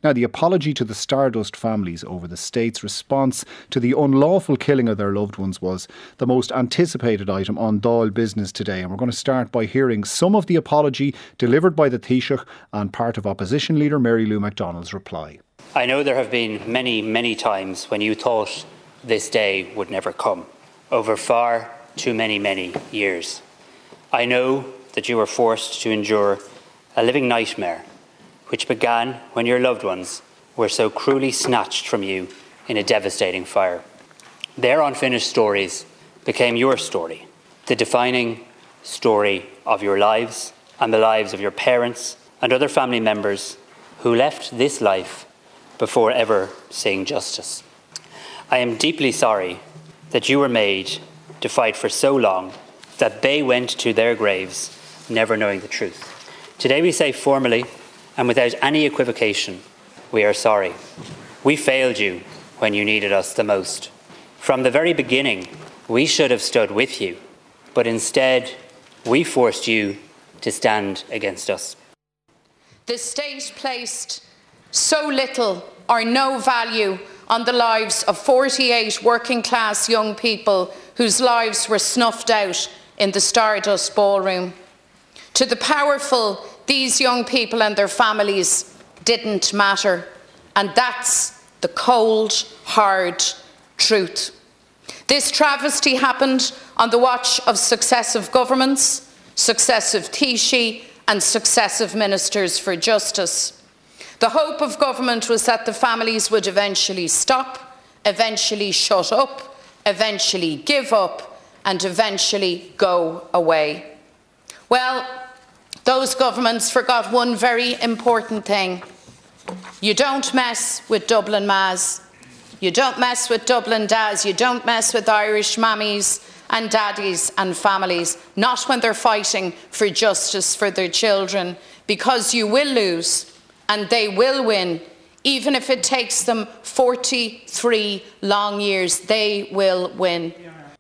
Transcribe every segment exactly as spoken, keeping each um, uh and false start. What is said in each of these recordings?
Now, the apology to the Stardust families over the state's response to the unlawful killing of their loved ones was the most anticipated item on Dáil Business today. And we're going to start by hearing some of the apology delivered by the Taoiseach and part of Opposition Leader Mary Lou McDonald's reply. I know there have been many, many times when you thought this day would never come, over far too many, many years. I know that you were forced to endure a living nightmare, which began when your loved ones were so cruelly snatched from you in a devastating fire. Their unfinished stories became your story, the defining story of your lives and the lives of your parents and other family members who left this life before ever seeing justice. I am deeply sorry that you were made to fight for so long that they went to their graves never knowing the truth. Today we say formally and without any equivocation, we are sorry. We failed you when you needed us the most. From the very beginning, we should have stood with you, but instead we forced you to stand against us. The state placed so little or no value on the lives of forty-eight working class young people whose lives were snuffed out in the Stardust ballroom. To the powerful, these young people and their families didn't matter. And that's the cold, hard truth. This travesty happened on the watch of successive governments, successive Taoiseach and successive ministers for justice. The hope of government was that the families would eventually stop, eventually shut up, eventually give up, and eventually go away. Well, those governments forgot one very important thing. You don't mess with Dublin Mas. You don't mess with Dublin Dads. You don't mess with Irish mammies and daddies and families, not when they're fighting for justice for their children, because you will lose and they will win. Even if it takes them forty-three long years, they will win.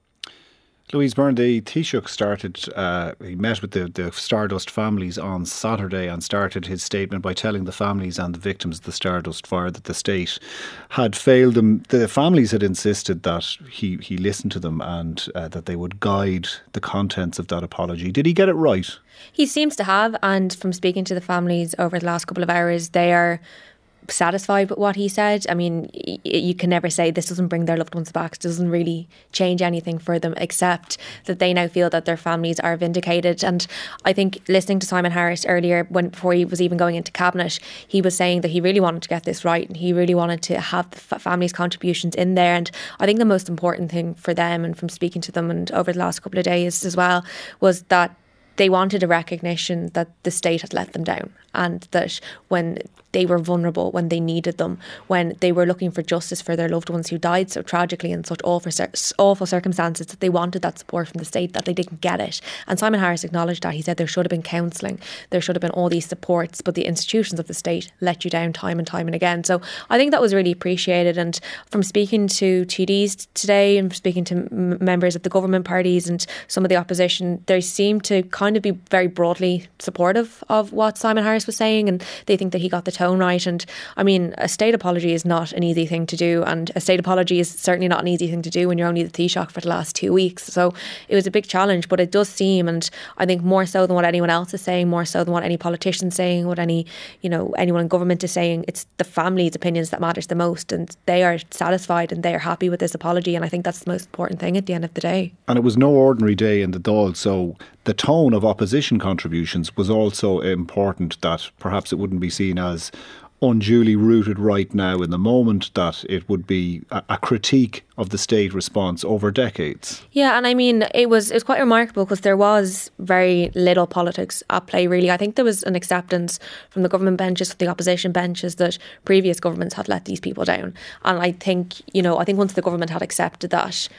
Louise Byrne, the Taoiseach started, uh, he met with the, the Stardust families on Saturday and started his statement by telling the families and the victims of the Stardust fire that the state had failed them. The families had insisted that he, he listened to them and uh, that they would guide the contents of that apology. Did he get it right? He seems to have, and from speaking to the families over the last couple of hours, they are satisfied with what he said. I mean, y- you can never say this doesn't bring their loved ones back. It doesn't really change anything for them, except that they now feel that their families are vindicated. And I think listening to Simon Harris earlier, when before he was even going into cabinet, he was saying that he really wanted to get this right and he really wanted to have the f- families' contributions in there. And I think the most important thing for them, and from speaking to them and over the last couple of days as well, was that they wanted a recognition that the state had let them down, and that when they were vulnerable, when they needed them, when they were looking for justice for their loved ones who died so tragically in such awful, awful circumstances, that they wanted that support from the state, that they didn't get it. And Simon Harris acknowledged that. He said there should have been counselling, there should have been all these supports, but the institutions of the state let you down time and time and again. So I think that was really appreciated. And from speaking to T Ds today and speaking to m- members of the government parties and some of the opposition, they seem to kind of be very broadly supportive of what Simon Harris was saying, and they think that he got the tone right. And I mean, a state apology is not an easy thing to do, and a state apology is certainly not an easy thing to do when you're only the Taoiseach for the last two weeks. So it was a big challenge, but it does seem, and I think more so than what anyone else is saying, more so than what any politician's saying, what any, you know, anyone in government is saying, it's the family's opinions that matters the most, and they are satisfied and they are happy with this apology, and I think that's the most important thing at the end of the day. And it was no ordinary day in the Dáil, so the tone of opposition contributions was also important, that perhaps it wouldn't be seen as unduly rooted right now in the moment, that it would be a, a critique of the state response over decades. Yeah, and I mean, it was it was quite remarkable because there was very little politics at play, really. I think there was an acceptance from the government benches, from the opposition benches, that previous governments had let these people down. And I think, you know, I think once the government had accepted that,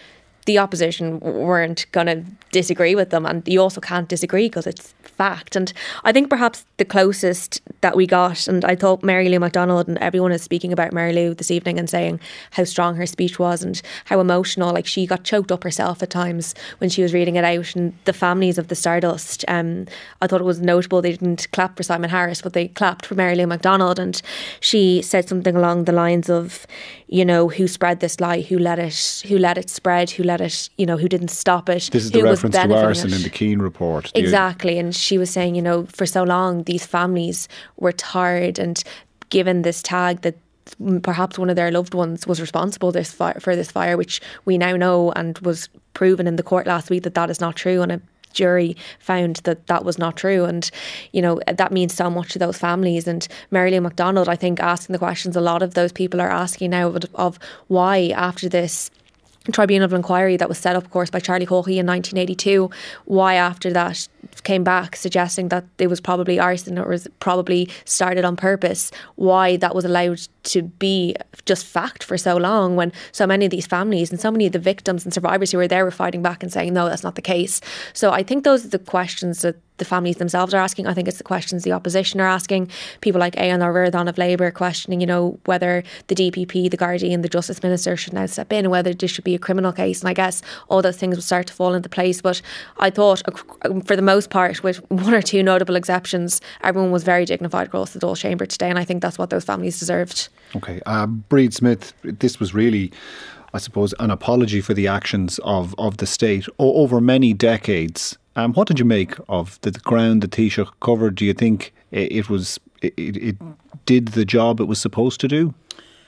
the opposition weren't going to disagree with them, and you also can't disagree because it's fact. And I think perhaps the closest that we got, and I thought Mary Lou McDonald, and everyone is speaking about Mary Lou this evening and saying how strong her speech was and how emotional, like she got choked up herself at times when she was reading it out. And the families of the Stardust, um, I thought it was notable they didn't clap for Simon Harris, but they clapped for Mary Lou McDonald, and she said something along the lines of, you know, who spread this lie, who let it, who let it spread, who let it, you know, who didn't stop it. This is the reference to arson in the Keane report. Exactly, and she was saying, you know, for so long these families were tarred and given this tag that perhaps one of their loved ones was responsible this fire, for this fire, which we now know and was proven in the court last week that that is not true, and a jury found that that was not true. And you know, that means so much to those families. And Mary Lou McDonald, I think, asking the questions a lot of those people are asking now of, of why, after this tribunal of inquiry that was set up, of course, by Charlie Haughey in nineteen eighty-two, why after that came back suggesting that it was probably arson or was probably started on purpose, why that was allowed to be just fact for so long, when so many of these families and so many of the victims and survivors who were there were fighting back and saying, no, that's not the case. So I think those are the questions that the families themselves are asking. I think it's the questions the opposition are asking. People like Aodhán Ó Ríordáin of Labour questioning, you know, whether the D P P, the Gardaí and the Justice Minister should now step in, and whether this should be a criminal case. And I guess all those things will start to fall into place. But I thought, for the most part, with one or two notable exceptions, everyone was very dignified across the Dáil chamber today, and I think that's what those families deserved. Okay, uh, Bríd Smith, this was really, I suppose, an apology for the actions of, of the state o- over many decades. Um, what did you make of the ground that Taoiseach covered? Do you think it, it was it, it did the job it was supposed to do?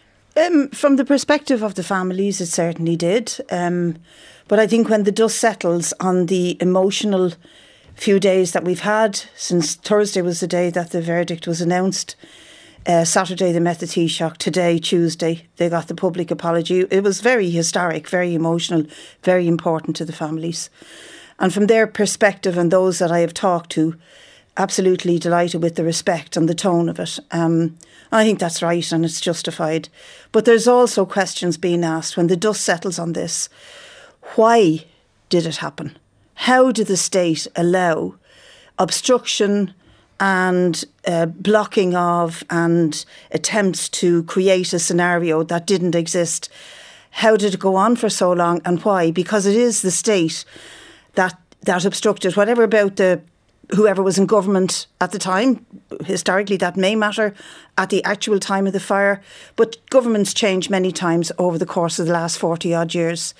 Um, from the perspective of the families, it certainly did. Um, but I think when the dust settles on the emotional few days that we've had, since Thursday was the day that the verdict was announced, uh, Saturday they met the Taoiseach, today, Tuesday, they got the public apology. It was very historic, very emotional, very important to the families. And from their perspective and those that I have talked to, absolutely delighted with the respect and the tone of it. Um, I think that's right and it's justified. But there's also questions being asked when the dust settles on this. Why did it happen? How did the state allow obstruction and uh, blocking of and attempts to create a scenario that didn't exist? How did it go on for so long, and why? Because it is the state that that obstructed, whatever about the whoever was in government at the time. Historically, that may matter at the actual time of the fire, but governments change many times over the course of the last forty odd years.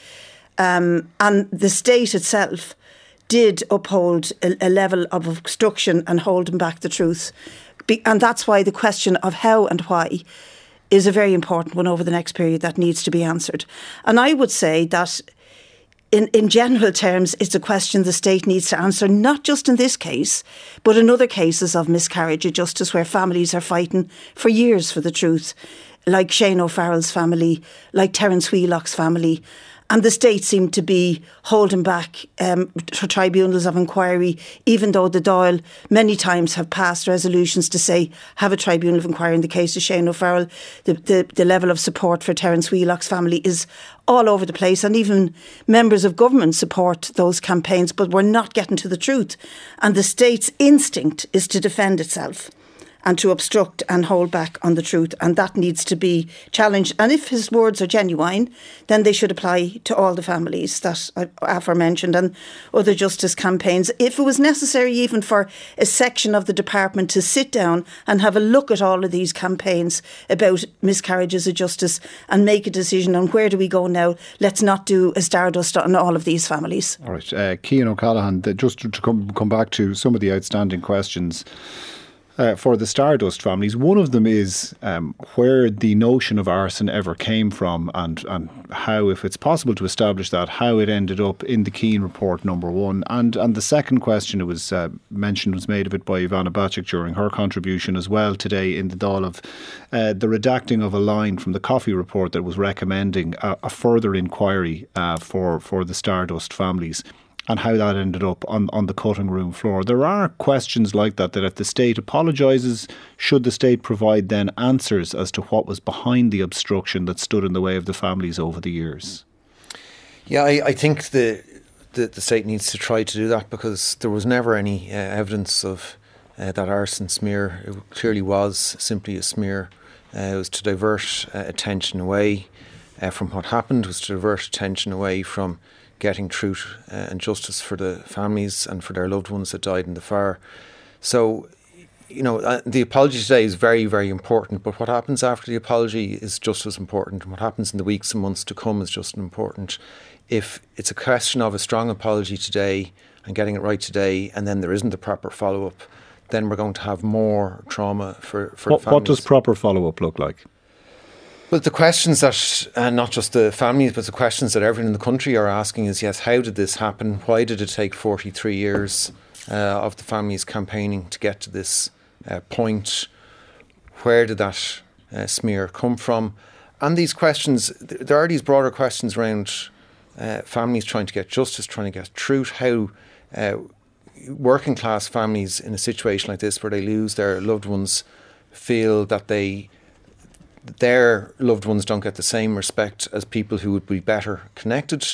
Um, and the state itself did uphold a, a level of obstruction and holding back the truth. Be, and that's why the question of how and why is a very important one over the next period that needs to be answered. And I would say that In, in general terms, it's a question the state needs to answer, not just in this case, but in other cases of miscarriage of justice where families are fighting for years for the truth, like Shane O'Farrell's family, like Terence Wheelock's family. And the state seemed to be holding back um, tribunals of inquiry, even though the Dáil many times have passed resolutions to say, have a tribunal of inquiry in the case of Shane O'Farrell. The, the, the level of support for Terence Wheelock's family is all over the place, and even members of government support those campaigns, but we're not getting to the truth. And the state's instinct is to defend itself and to obstruct and hold back on the truth, and that needs to be challenged. And if his words are genuine, then they should apply to all the families that I aforementioned and other justice campaigns. If it was necessary even for a section of the department to sit down and have a look at all of these campaigns about miscarriages of justice and make a decision on where do we go now, let's not do a stardust on all of these families. All right, uh, Cian O'Callaghan, just to come, come back to some of the outstanding questions Uh, for the Stardust families. One of them is um, where the notion of arson ever came from, and, and how, if it's possible to establish that, how it ended up in the Keane report, number one. And and the second question, it was uh, mentioned, was made of it by Ivana Bacik during her contribution as well today in the Dáil, of uh, the redacting of a line from the Coffey report that was recommending a, a further inquiry uh, for, for the Stardust families, and how that ended up on, on the cutting room floor. There are questions like that, that if the state apologises, should the state provide then answers as to what was behind the obstruction that stood in the way of the families over the years? Yeah, I, I think the, the the state needs to try to do that, because there was never any uh, evidence of uh, that arson smear. It clearly was simply a smear. Uh, it was to divert uh, attention away uh, from what happened, it was to divert attention away from getting truth uh, and justice for the families and for their loved ones that died in the fire. So, you know, uh, the apology today is very, very important, but what happens after the apology is just as important, and what happens in the weeks and months to come is just as important. If it's a question of a strong apology today and getting it right today, and then there isn't the proper follow-up, then we're going to have more trauma for, for what, the families. What does proper follow-up look like? Well, the questions that, uh, not just the families, but the questions that everyone in the country are asking is, yes, how did this happen? Why did it take forty-three years uh, of the families campaigning to get to this uh, point? Where did that uh, smear come from? And these questions, there are these broader questions around uh, families trying to get justice, trying to get truth, how uh, working class families in a situation like this where they lose their loved ones feel that they their loved ones don't get the same respect as people who would be better connected.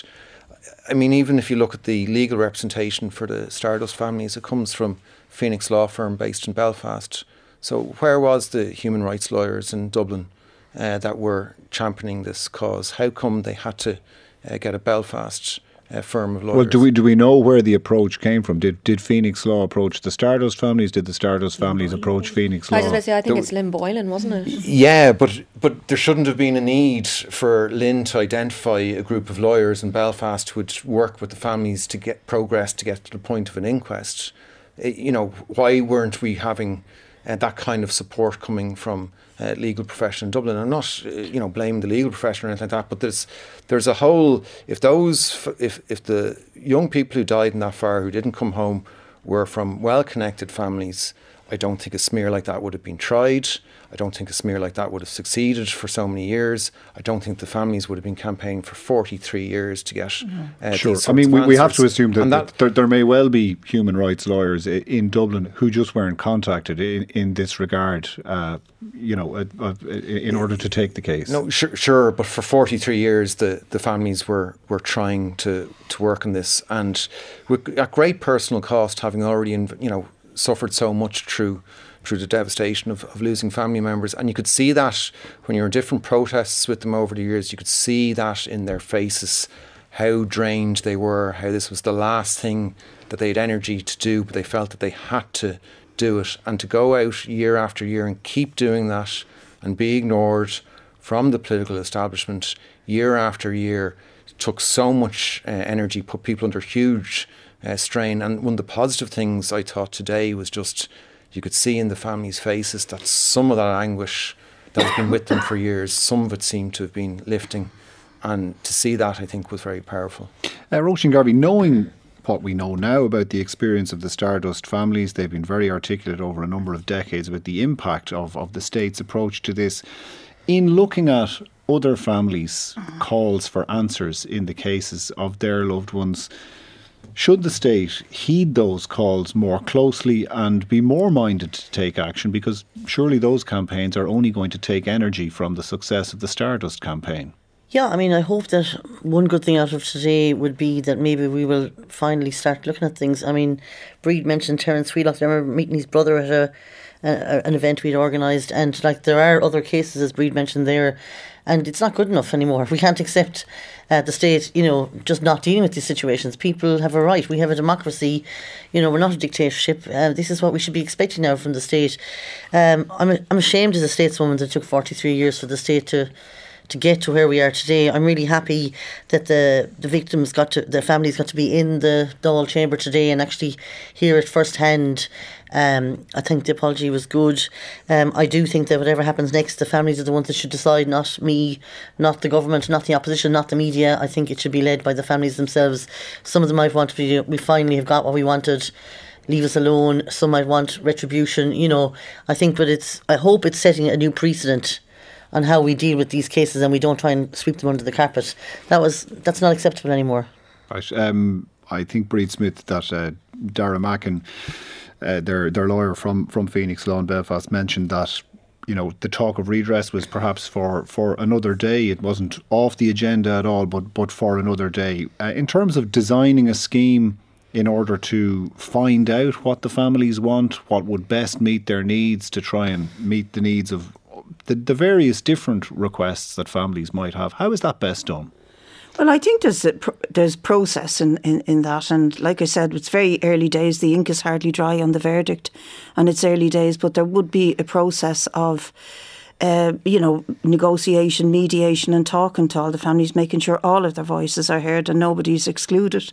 I mean, even if you look at the legal representation for the Stardust families, it comes from Phoenix law firm based in Belfast. So where was the human rights lawyers in Dublin uh, that were championing this cause? How come they had to uh, get a Belfast Uh, firm of lawyers? Well, do we do we know where the approach came from? Did did Phoenix Law approach the Stardust families? Did the Stardust families approach Phoenix Law? I was going to say, I think there it's Lynn Boylan, wasn't it? Yeah, but but there shouldn't have been a need for Lynn to identify a group of lawyers in Belfast who would work with the families to get progress to get to the point of an inquest. It, you know, why weren't we having uh, that kind of support coming from Uh, legal profession in Dublin? I'm not, uh, you know, blaming the legal profession or anything like that, but there's there's a whole. If those, if if the young people who died in that fire who didn't come home were from well-connected families, I don't think a smear like that would have been tried. I don't think a smear like that would have succeeded for so many years. I don't think the families would have been campaigning for forty-three years to get uh, Sure. I mean, we, we have to assume that, that that there, there may well be human rights lawyers in Dublin who just weren't contacted in, in this regard, uh, you know, uh, uh, in order to take the case. No, sure, sure. But for forty-three years, the, the families were, were trying to, to work on this, and with, at great personal cost, having already, you know, suffered so much through through the devastation of, of losing family members. And you could see that when you're in different protests with them over the years, you could see that in their faces, how drained they were, how this was the last thing that they had energy to do, but they felt that they had to do it. And to go out year after year and keep doing that and be ignored from the political establishment year after year took so much uh, energy, put people under huge uh, strain. And one of the positive things I thought today was just, you could see in the families' faces that some of that anguish that has been with them for years, some of it seemed to have been lifting. And to see that, I think, was very powerful. Uh, Roisin Garvey, knowing what we know now about the experience of the Stardust families, they've been very articulate over a number of decades about the impact of, of the state's approach to this. In looking at other families' calls for answers in the cases of their loved ones, should the state heed those calls more closely and be more minded to take action? Because surely those campaigns are only going to take energy from the success of the Stardust campaign. Yeah, I mean, I hope that one good thing out of today would be that maybe we will finally start looking at things. I mean, Breed mentioned Terence Wheelock. I remember meeting his brother at a, a an event we'd organised, and like there are other cases, as Breed mentioned there, and it's not good enough anymore. We can't accept uh, the state, you know, just not dealing with these situations. People have a right. We have a democracy. You know, we're not a dictatorship. Uh, this is what we should be expecting now from the state. Um, I'm a, I'm ashamed as a stateswoman that it took forty-three years for the state to to get to where we are today. I'm really happy that the the victims got to, their families got to be in the Dáil chamber today and actually hear it firsthand. Um, I think the apology was good. Um, I do think that whatever happens next, the families are the ones that should decide, not me, not the government, not the opposition, not the media. I think it should be led by the families themselves. Some of them might want to be, we finally have got what we wanted, leave us alone. Some might want retribution, you know. I think, but it's, I hope it's setting a new precedent on how we deal with these cases, and we don't try and sweep them under the carpet. That was that's not acceptable anymore. Right. Um, I think Breed Smith, that uh, Dara Mackin, uh, their their lawyer from, from Phoenix Law in Belfast, mentioned that you know, the talk of redress was perhaps for, for another day. It wasn't off the agenda at all, but but for another day. Uh, in terms of designing a scheme in order to find out what the families want, what would best meet their needs, to try and meet the needs of the, the various different requests that families might have, how is that best done? Well, I think there's a pro- there's process in, in, in that, and like I said, it's very early days. The ink is hardly dry on the verdict, and it's early days. But there would be a process of, uh, you know, negotiation, mediation, and talking to all the families, making sure all of their voices are heard and nobody's excluded.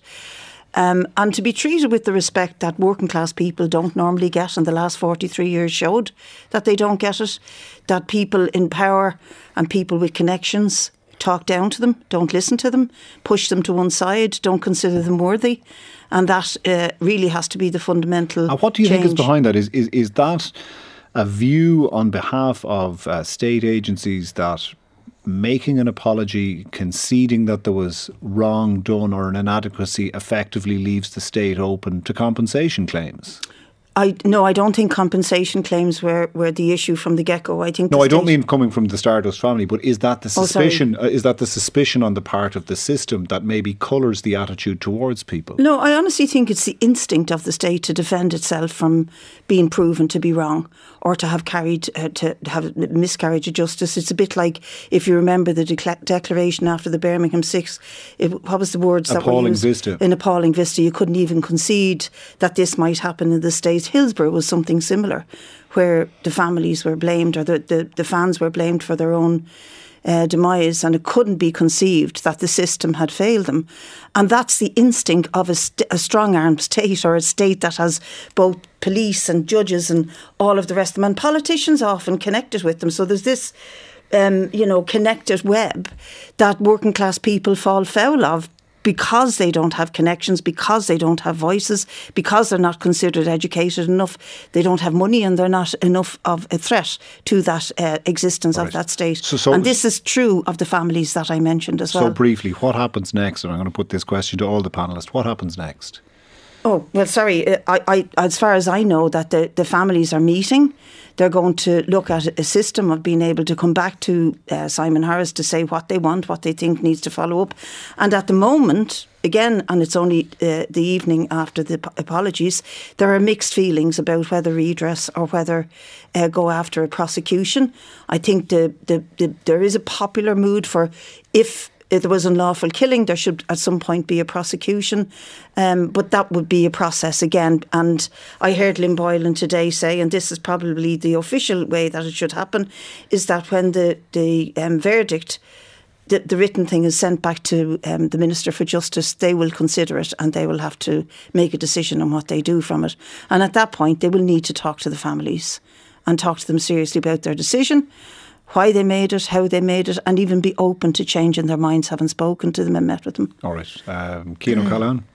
Um, and to be treated with the respect that working class people don't normally get, and the last forty-three years showed that they don't get it. That people in power and people with connections talk down to them, don't listen to them, push them to one side, don't consider them worthy. And that uh, really has to be the fundamental And what do you change. think is behind that? Is, is, is that a view on behalf of uh, state agencies that making an apology, conceding that there was wrong done or an inadequacy effectively leaves the state open to compensation claims? I no, I don't think compensation claims were, were the issue from the get-go. I think No, the I don't state- mean coming from the Stardust family, but is that the Oh, sorry. suspicion? uh, is that the suspicion on the part of the system that maybe colours the attitude towards people? No, I honestly think it's the instinct of the state to defend itself from being proven to be wrong or to have carried uh, to have a miscarriage of justice. It's a bit like, if you remember the decla- declaration after the Birmingham Six, it, what was the words that were Appalling used? vista. In appalling vista, you couldn't even concede that this might happen in the States. Hillsborough was something similar, where the families were blamed, or the, the, the fans were blamed for their own uh, demise, and it couldn't be conceived that the system had failed them. And that's the instinct of a, st- a strong-armed state, or a state that has both police and judges and all of the rest of them, and politicians often connected with them. So there's this um, you know, connected web that working class people fall foul of, because they don't have connections, because they don't have voices, because they're not considered educated enough, they don't have money, and they're not enough of a threat to that uh, existence Right. of that state. So- so- and this is true of the families that I mentioned as well. So briefly, what happens next? And I'm going to put this question to all the panellists. What happens next? Oh, well, sorry. uh, I, I, as far as I know, that the, the families are meeting. They're going to look at a system of being able to come back to uh, Simon Harris to say what they want, what they think needs to follow up. And at the moment, again, and it's only uh, the evening after the p- apologies, there are mixed feelings about whether redress or whether uh, go after a prosecution. I think the, the, the there is a popular mood for, if if there was unlawful killing, there should at some point be a prosecution. Um, but that would be a process again. And I heard Lynn Boylan today say, and this is probably the official way that it should happen, is that when the, the um, verdict, the, the written thing is sent back to um, the Minister for Justice, they will consider it and they will have to make a decision on what they do from it. And at that point, they will need to talk to the families and talk to them seriously about their decision, why they made it, how they made it, and even be open to changing their minds, having spoken to them and met with them. All right. Um, Cian O'Callaghan?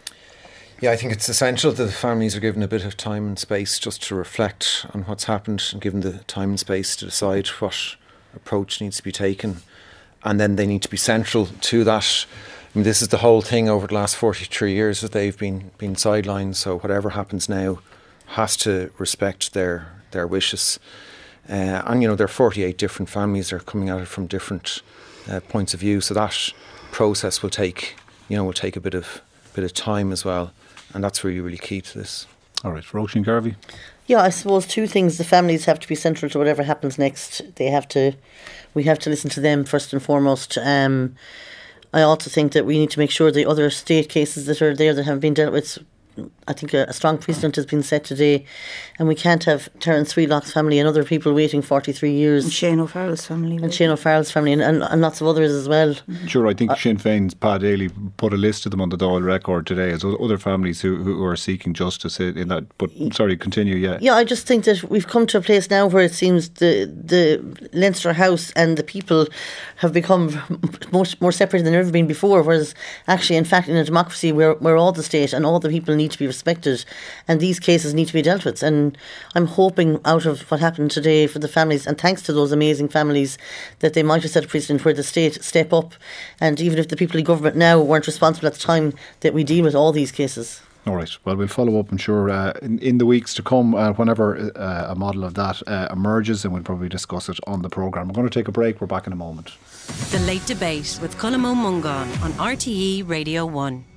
Yeah, I think it's essential that the families are given a bit of time and space just to reflect on what's happened, and given the time and space to decide what approach needs to be taken. And then they need to be central to that. I mean, this is the whole thing over the last forty-three years that they've been been sidelined. So whatever happens now has to respect their their wishes. Uh, and, you know, there are forty-eight different families that are coming at it from different uh, points of view. So that process will take, you know, will take a bit of bit of time as well. And that's really, really key to this. All right. Roisin Garvey? Yeah, I suppose two things. The families have to be central to whatever happens next. They have to, we have to listen to them first and foremost. Um, I also think that we need to make sure the other state cases that are there that have been dealt with, I think a, a strong precedent has been set today, and we can't have Terence Wheelock's family and other people waiting forty-three years. And Shane O'Farrell's family. And Shane O'Farrell's family and, and, and lots of others as well. Sure, I think uh, Sinn Féin's Pat Daly put a list of them on the Dáil record today as other families who, who are seeking justice in that. But sorry, continue, yeah. Yeah, I just think that we've come to a place now where it seems the the Leinster House and the people have become much more separate than they've ever been before, whereas actually, in fact, in a democracy, we're, we're all the state and all the people need to be respected, and these cases need to be dealt with. And I'm hoping out of what happened today for the families, and thanks to those amazing families, that they might have set a precedent where the state step up, and even if the people in government now weren't responsible at the time, that we deal with all these cases. All right. Well, we'll follow up, I'm sure, uh, in, in the weeks to come, uh, whenever uh, a model of that uh, emerges, and we'll probably discuss it on the programme. We're going to take a break. We're back in a moment. The Late Debate with Colm Ó Mongáin on R T E Radio one.